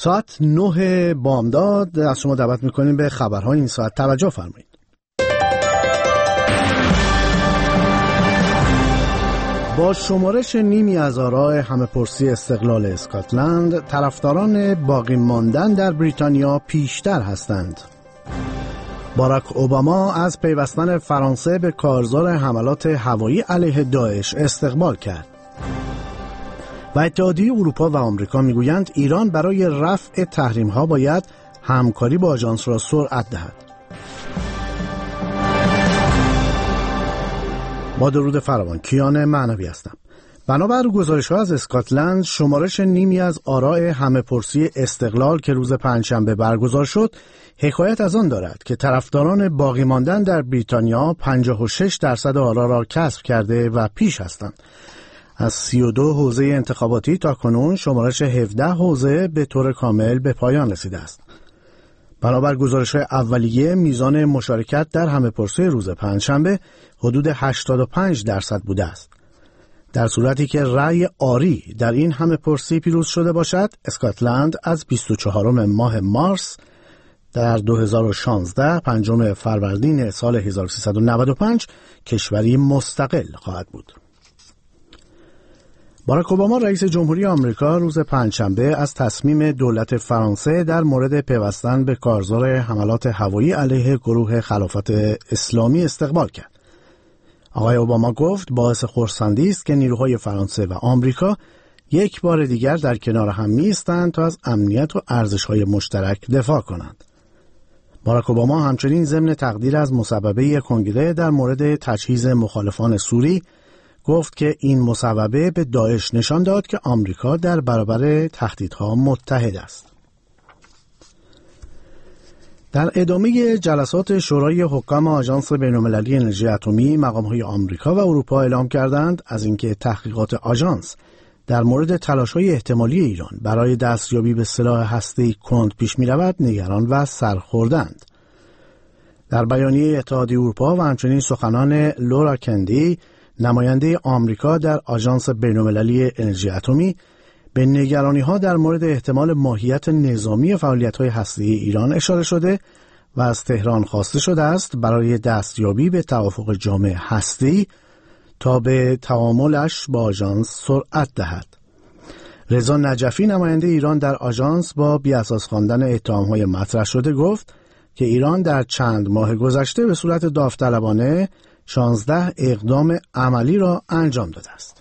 ساعت 9 بامداد از شما دعوت میکنیم به خبرهای این ساعت توجه فرمایید. با شمارش نیمی از آراء همه‌پرسی استقلال اسکاتلند، طرفداران باقی ماندن در بریتانیا پیشتر هستند. باراک اوباما از پیوستن فرانسه به کارزار حملات هوایی علیه داعش استقبال کرد. و اتحادیه اروپا و آمریکا میگویند ایران برای رفع تحریم‌ها باید همکاری با آژانس را سرعت دهد. با درود فراوان، کیان معنوی هستم. بنابر گزارش‌ها از اسکاتلند، شمارش نیمی از آراء همه‌پرسی استقلال که روز پنجشنبه برگزار شد، حکایت از آن دارد که طرفداران باقی ماندن در بریتانیا 56% آرا را کسب کرده و پیش هستند. از 32 حوزه انتخاباتی تا کنون شمارش 17 حوزه به طور کامل به پایان رسیده است. بنابر گزارش‌های اولیه، میزان مشارکت در همه‌پرسی روز پنجشنبه حدود 85% بوده است. در صورتی که رأی آری در این همه‌پرسی پیروز شده باشد، اسکاتلند از 24 ماه مارس در 2016 5 فروردین سال 1395 کشوری مستقل خواهد بود. باراک اوباما رئیس جمهوری آمریکا روز پنجشنبه از تصمیم دولت فرانسه در مورد پیوستن به کارزار حملات هوایی علیه گروه خلافت اسلامی استقبال کرد. آقای اوباما گفت باعث خرسندی است که نیروهای فرانسه و آمریکا یک بار دیگر در کنار هم می‌ایستند تا از امنیت و ارزش‌های مشترک دفاع کنند. باراک اوباما همچنین ضمن تقدیر از مصوبه کنگره در مورد تجهیز مخالفان سوری گفت که این مصوبه به داعش نشان داد که آمریکا در برابر تهدیدها متحد است. در ادامه جلسات شورای حکام آژانس بین‌المللی انرژی اتمی، مقام‌های آمریکا و اروپا اعلام کردند از اینکه تحقیقات آژانس در مورد تلاش‌های احتمالی ایران برای دستیابی به سلاح هسته‌ای کند پیش می‌رود، نگران و سرخوردند. در بیانیه اتحادیه اروپا و همچنین سخنان لورا کندی، نماینده آمریکا در آژانس بین‌المللی انرژی اتمی، به نگرانی‌ها در مورد احتمال ماهیت نظامی فعالیت‌های هسته‌ای ایران اشاره شده و از تهران خواسته شده است برای دستیابی به توافق جامع هسته‌ای تا به تعاملش با آژانس سرعت دهد. رضا نجفی، نماینده ایران در آژانس، با بی‌اساس خواندن اتهام‌های مطرح شده گفت که ایران در چند ماه گذشته به صورت داوطلبانه 16 اقدام عملی را انجام داده است.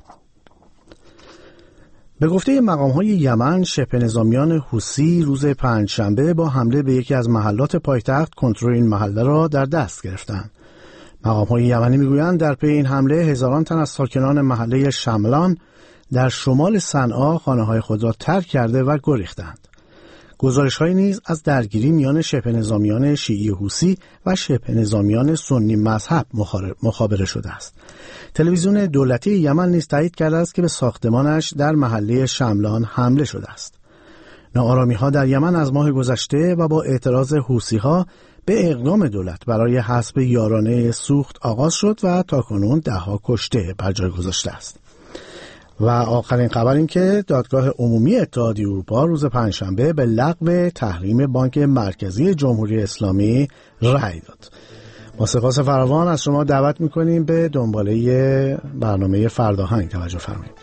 به گفته مقام‌های یمن، شبه نظامیان حوثی روز پنجشنبه با حمله به یکی از محلات پایتخت کنترل این محله را در دست گرفتند. مقام‌های یمنی میگویند در پی این حمله هزاران تن از ساکنان محله شملان در شمال صنعا خانه‌های خود را ترک کرده و گریختند. گزارش‌هایی نیز از درگیری میان شبه نظامیان شیعی حوثی و شبه نظامیان سنی مذهب مخابره شده است. تلویزیون دولتی یمن نیز تایید کرده است که به ساختمانش در محله شملان حمله شده است. ناآرامی‌ها در یمن از ماه گذشته و با اعتراض حوثی‌ها به اقدام دولت برای حذف یارانه سوخت آغاز شد و تاکنون 10 کشته بر جای گذاشته است. و آخرین خبر این که دادگاه عمومی اتحادیه اروپا روز پنجشنبه به لغو تحریم بانک مرکزی جمهوری اسلامی رأی داد. با سپاس فراوان از شما دعوت می‌کنیم به دنباله برنامه فرداهنگ توجه فرمایید.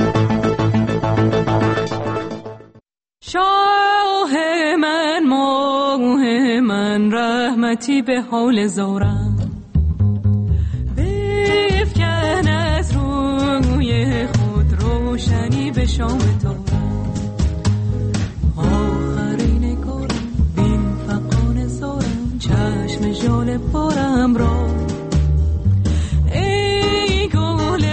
شاه من، ماه من، رحمتی به حال زارم، بفکن از روی خود روشنی به شام تارم. آخرین کارم بین فقان زارم، چشم ژاله پارم را. ای گل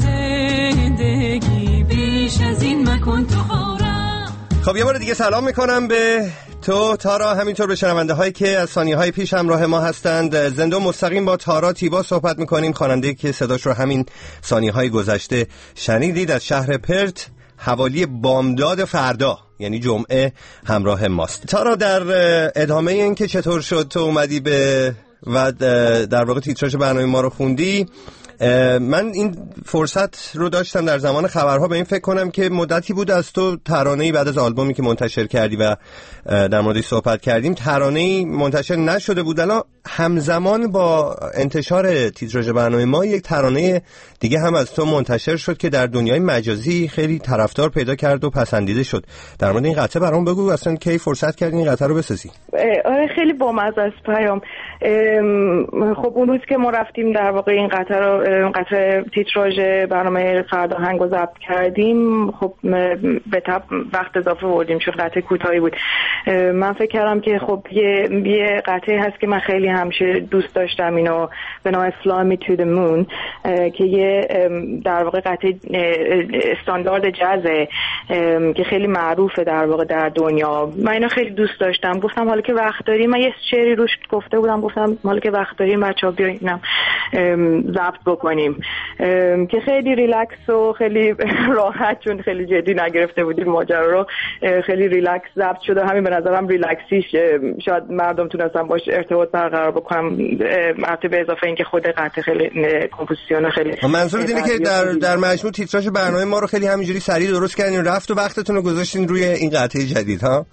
زندگی بیش از این مکن تو خارم. خب یه بار دیگه سلام میکنم به تو تارا، همینطور به شنونده هایی که از ثانیه های پیش همراه ما هستند. زنده و مستقیم با تارا تیبا صحبت میکنیم، خواننده که صداش رو همین ثانیه های گذشته شنیدید، از شهر پرت حوالی بامداد فردا یعنی جمعه همراه ماست. تارا، در ادامه این که چطور شد تو اومدی به و در واقع تیتراژ برنامه ما رو خوندی، من این فرصت رو داشتم در زمان خبرها به این فکر کنم که مدتی بود از تو ترانه‌ای بعد از آلبومی که منتشر کردی و در موردش صحبت کردیم ترانه‌ای منتشر نشده بود. الان همزمان با انتشار تیتراژ برنامه ما یک ترانه دیگه هم از تو منتشر شد که در دنیای مجازی خیلی طرفدار پیدا کرد و پسندیده شد. در مورد این قطعه برام بگو، اصلا کی فرصت کردی این قطعه رو بسازی؟ آره خیلی بامزه است پیام. خب اون روز که ما رفتیم در واقع این قطعه تیتراژ برنامه فرداهنگ رو ضبط کردیم، خب به طب وقت اضافه بردیم چون قطعه کوتاهی بود. من فکر کردم که خب یه قطعه هست که من خیلی همیشه دوست داشتم، اینو به نام Fly Me to the Moon که یه در واقع قطعه استاندارد جازه که خیلی معروفه در واقع در دنیا. من اینو خیلی دوست داشتم، گفتم حالا که وقت داریم، من یه شعری روش گفته بودم، گفتم حالا که وقت داریم بچه‌ها بیاین اینم ضبط بکنیم که خیلی ریلکس و خیلی راحت، چون خیلی جدی نگرفته بودیم ماجرا رو، خیلی ریلکس ضبط شده. همین به نظرم ریلکسیش شاید مردم تونستن باش ارتباط برقرار بکنم، البته به اضافه اینکه خود قطعه خیلی کمپوزیسیون خیلی. منظورت اینه که در مجموع تیتراژ برنامه ما رو خیلی همینجوری سریع درست کردین، رفت و وقتتون رو گذاشتین روی این قطعه جدید ها؟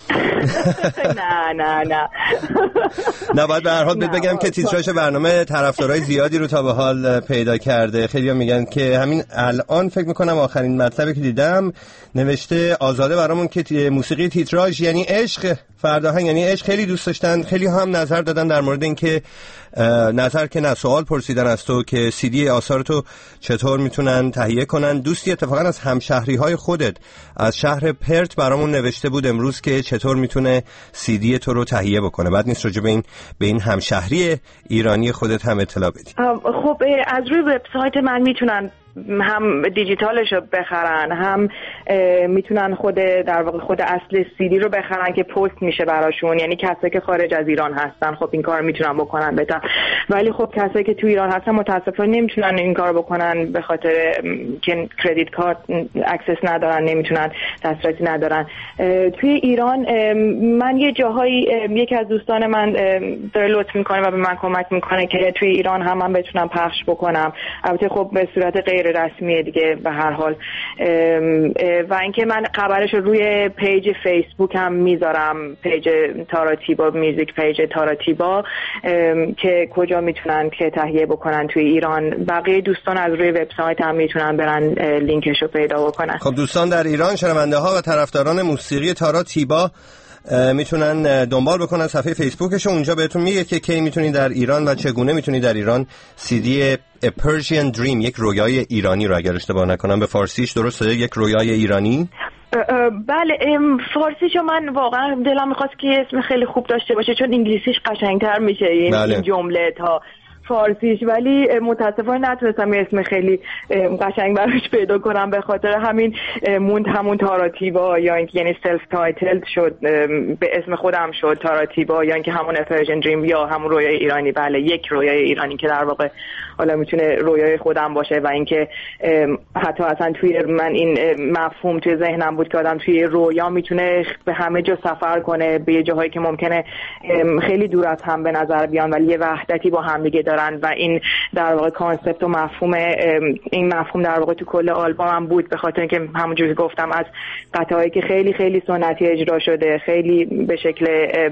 نه باید به هر حال بگم که تیتراژ برنامه طرفدارای زیادی رو تا به حال پیدا کرده. خیلی‌ها میگن که همین الان فکر میکنم آخرین مطلبی که دیدم نوشته آزاده برامون که موسیقی تیتراژ یعنی عشق، فرداهنگ یعنی عشق. خیلی دوست داشتن، خیلی هم نظر دادن در مورد این که نظر که نه سوال پرسیدن از تو که CD آثار تو چطور میتونن تهیه کنن. دوستی اتفاقا از همشهری های خودت از شهر پرت برامون نوشته بود امروز که چطور میتونه CD تو رو تهیه بکنه. بعد نیست راجع به این همشهری ایرانی خودت هم اطلاع بدی. خب از روی وبسایت من میتونن هم دیجیتالش رو بخرن، هم میتونن در واقع خود اصل CD رو بخرن که پست میشه براشون، یعنی کسایی که خارج از ایران هستن خب این کار میتونن بکنن بهتر، ولی خب کسایی که تو ایران هستن متاسفانه نمیتونن این کار بکنن به خاطر که کردیت کارت اکسس ندارن، نمیتونن، دسترسی ندارن. توی ایران من یه جاهایی یکی از دوستان من داره لطف میکنه و به من کمک میکنه که توی ایران هم من بتونم پخش بکنم، البته خب به صورت غیر رسمیه دیگه به هر حال. و اینکه من خبرش رو روی پیج فیسبوک هم میذارم، پیج تارا تیبا، میوزیک پیج تارا تیبا، که کجا میتونن که تهیه بکنن توی ایران. بقیه دوستان از روی وبسایت هم میتونن برن لینکش رو پیدا بکنن. خب دوستان در ایران، شنونده ها و طرفداران موسیقی تارا تیبا میتونن دنبال بکنن صفحه فیسبوکش، اونجا بهتون میگه که کی میتونید در ایران و چگونه میتونید در ایران CD A Persian Dream، یک رویای ایرانی رو اگر اشتباه نکنم به فارسیش درسته، یک رویای ایرانی؟ بله فارسیشو من واقعا دلم میخواست که اسم خیلی خوب داشته باشه چون انگلیسیش قشنگتر میشه این جمله تا فارسیش، ولی متاسفانه نتونستم یه اسم خیلی قشنگ براش پیدا کنم، به خاطر همین همون تارا تیبا، یا اینکه یعنی سلف تایتلد شد، به اسم خودم شد تارا تیبا، یا اینکه همون پرژن دریم یا همون رویای ایرانی. بله یک رویای ایرانی که در واقع حالا میتونه رویای خودم باشه، و اینکه حتی اصلا توی من این مفهوم توی ذهنم بود که آدم توی رویا میتونه به همه جا سفر کنه، به جاهایی که ممکنه خیلی دور از هم به نظر بیان ولی یه وحدتی با هم دیگه دارن، و این در واقع کانسپت و مفهوم این مفهوم در واقع تو کل آلبومم بود، به خاطر اینکه همونجوری که گفتم از قطعه‌هایی که خیلی خیلی سنتی اجرا شده، خیلی به شکل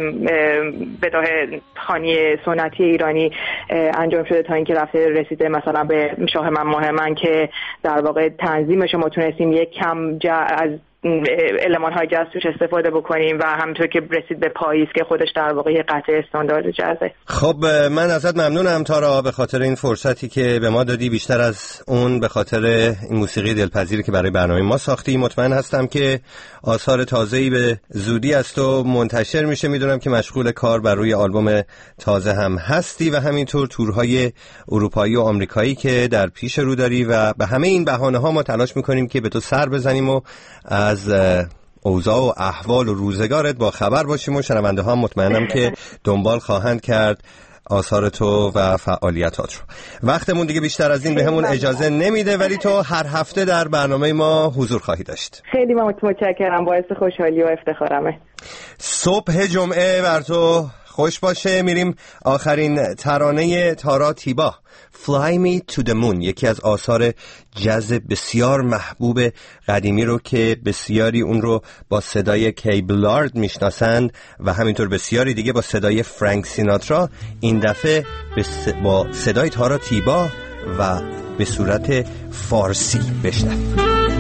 بداهه خوانی سنتی ایرانی انجام شده تا اینکه رسیده مثلا به شاه من ماه من که در واقع تنظیمش ما تونستیم یک کم از المان های جاز توش استفاده بکنیم، و همونطور که رسید به پاییز که خودش در واقع یه قطعه استاندارد جازه. خب من ازت ممنونم تارا به خاطر این فرصتی که به ما دادی، بیشتر از اون به خاطر این موسیقی دلپذیری که برای برنامه ما ساختی. مطمئن هستم که آثار تازه‌ای به زودی از تو منتشر میشه. میدونم که مشغول کار بر روی آلبوم تازه هم هستی و همینطور تورهای اروپایی و آمریکایی که در پیش رو داری، و به همه این بهانه‌ها ما تلاش میکنیم که به تو سر بزنیم و از اوضاع و احوال و روزگارت با خبر باشیم، و شنونده ها مطمئنم که دنبال خواهند کرد آثار تو و فعالیتات رو. وقتمون دیگه بیشتر از این بهمون اجازه نمیده، ولی تو هر هفته در برنامه ما حضور خواهی داشت. خیلی متشکرم، باعث خوشحالی و افتخارمه. صبح جمعه بر تو خوش باشه. میریم آخرین ترانه تارا تیبا، Fly Me to the Moon، یکی از آثار جاز بسیار محبوب قدیمی رو که بسیاری اون رو با صدای کی بلارد میشناسند و همینطور بسیاری دیگه با صدای فرانک سیناترا، این دفعه با صدای تارا تیبا و به صورت فارسی بشنویم.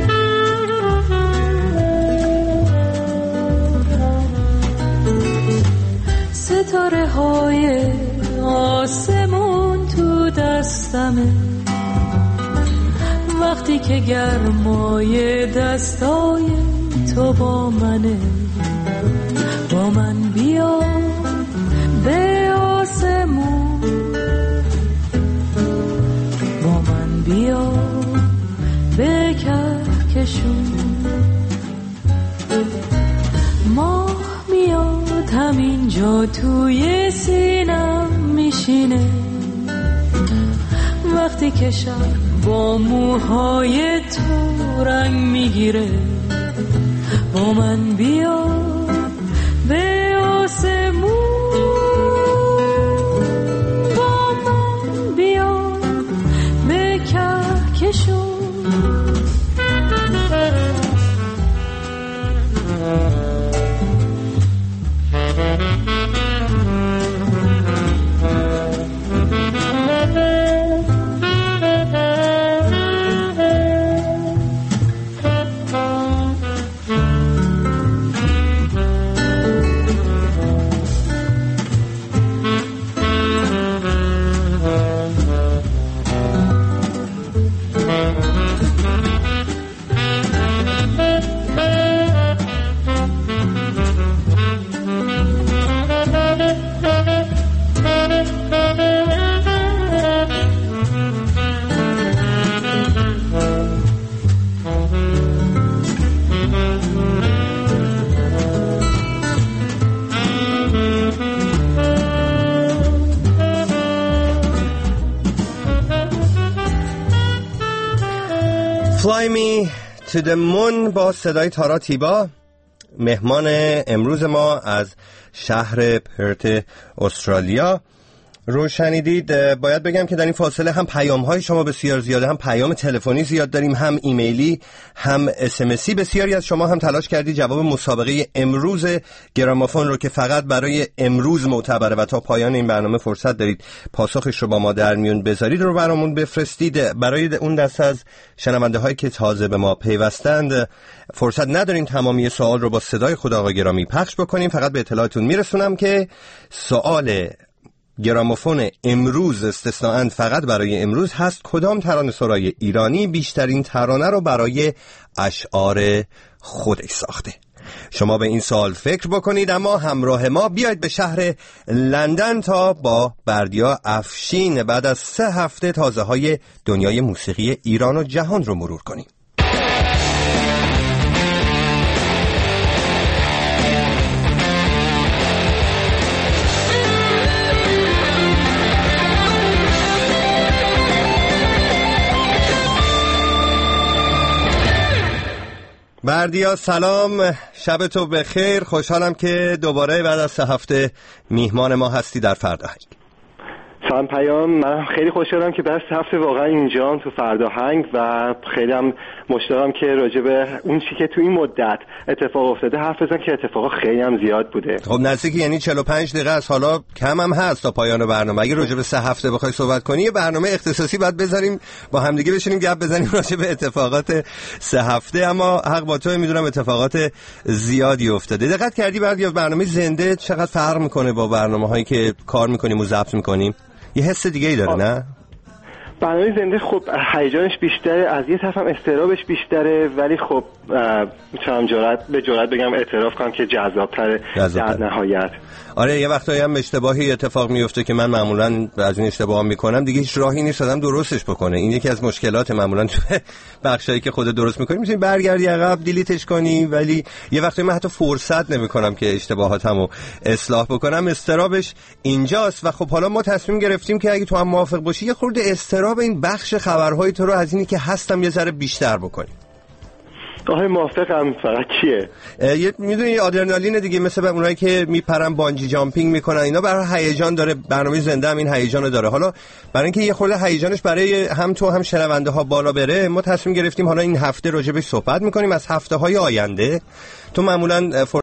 ستاره های آسمون تو دستمه، وقتی که گرمای دستای تو با منه، با من بیا به آسمون، با من بیا به کهکشون. ماه میاد همینجا توی سینم میشینه، وقتی که شب با موهای تو رنگ میگیره، با من بیا به آسمون، با من بیا به کهکشون. Fly Me to the Moon با صدای تارا تیبا. مهمان امروز ما از شهر پرت استرالیا رو شنیدید. باید بگم که در این فاصله هم پیام‌های شما بسیار زیاده، هم پیام تلفنی زیاد داریم، هم ایمیلی، هم اسمسی. بسیاری از شما هم تلاش کردید جواب مسابقه امروز گرامافون رو که فقط برای امروز معتبره و تا پایان این برنامه فرصت دارید پاسخش رو با ما در میون بذارید رو برامون بفرستید. برای اون دسته از شنونده هایی که تازه به ما پیوستند فرصت نداریم تمامی سوال رو با صدای خود آقا گرامی پخش بکنیم. فقط به اطلاعتون میرسونم که سوال گرامافون امروز استثناءً فقط برای امروز هست: کدام ترانه‌سرای ایرانی بیشترین ترانه رو برای اشعار خودش ساخته؟ شما به این سوال فکر بکنید، اما همراه ما بیاید به شهر لندن تا با بردیا افشین بعد از 3 هفته تازه‌های دنیای موسیقی ایران و جهان رو مرور کنیم. بردیا سلام، شب تو بخیر. خوشحالم که دوباره بعد از 3 هفته میهمان ما هستی در فرداهنگ. سلام پیام، من خیلی خوشحالم که بعد 3 هفته واقعا اینجام تو فرداهنگ و خیلی هم مشتاقم که راجع به اون چی که تو این مدت اتفاق افتاده حرف بزنم که اتفاقا خیلی هم زیاد بوده. خب نزدیک یعنی 45 دقیقه است، حالا کم هم هست تا پایان برنامه. اگه راجع به 3 هفته بخوای صحبت کنی یه برنامه اختصاصی باید بذاریم با همدیگه بشینیم گپ بزنیم راجع به اتفاقات 3 هفته، اما حق با تو، میدونم اتفاقات زیادی افتاده. دقت کردی بردیا برنامه زنده چقدر فرق میکنه با برنامه‌هایی که کار میکنیم و ضبط میکنیم؟ یه حس دیگه ای داره نه؟ برنامه زنده خب هیجانش بیشتره، از یه طرف هم استرابش بیشتره، ولی خب میتونم جرأت بگم اعتراف کنم که جذاب‌تره در نهایت. آره، یه وقتایی هم اشتباهی اتفاق میفته که من معمولا از این اشتباه میکنم، دیگه هیچ راهی نیست آدم درستش بکنه. این یکی از مشکلات معمولا تو بخشایی که خود درست میکنی میتونی برگردی عقب دیلیتش کنی، ولی یه وقتایی من حتی فرصت نمیکنم که اشتباهاتمو اصلاح بکنم. استرابش اینجاست. و خب حالا ما تصمیم گرفتیم که اگه تو هم موافق باشی یه خورده استراب این بخش خبرهای تو رو از اینی که هستم یه ذره بیشتر بکنیم. آره موافقم. فقط چیه؟ میدونی آدرنالین دیگه، مثل اونایی که میپرن بانجی جامپینگ میکنن، اینا برای هیجان داره. برنامه زنده هم این هیجانو داره. حالا برای اینکه یه خورده هیجانش برای هم تو هم شنونده ها بالا بره، ما تصمیم گرفتیم حالا این هفته راجبش صحبت میکنیم. از هفته های آینده تو معمولا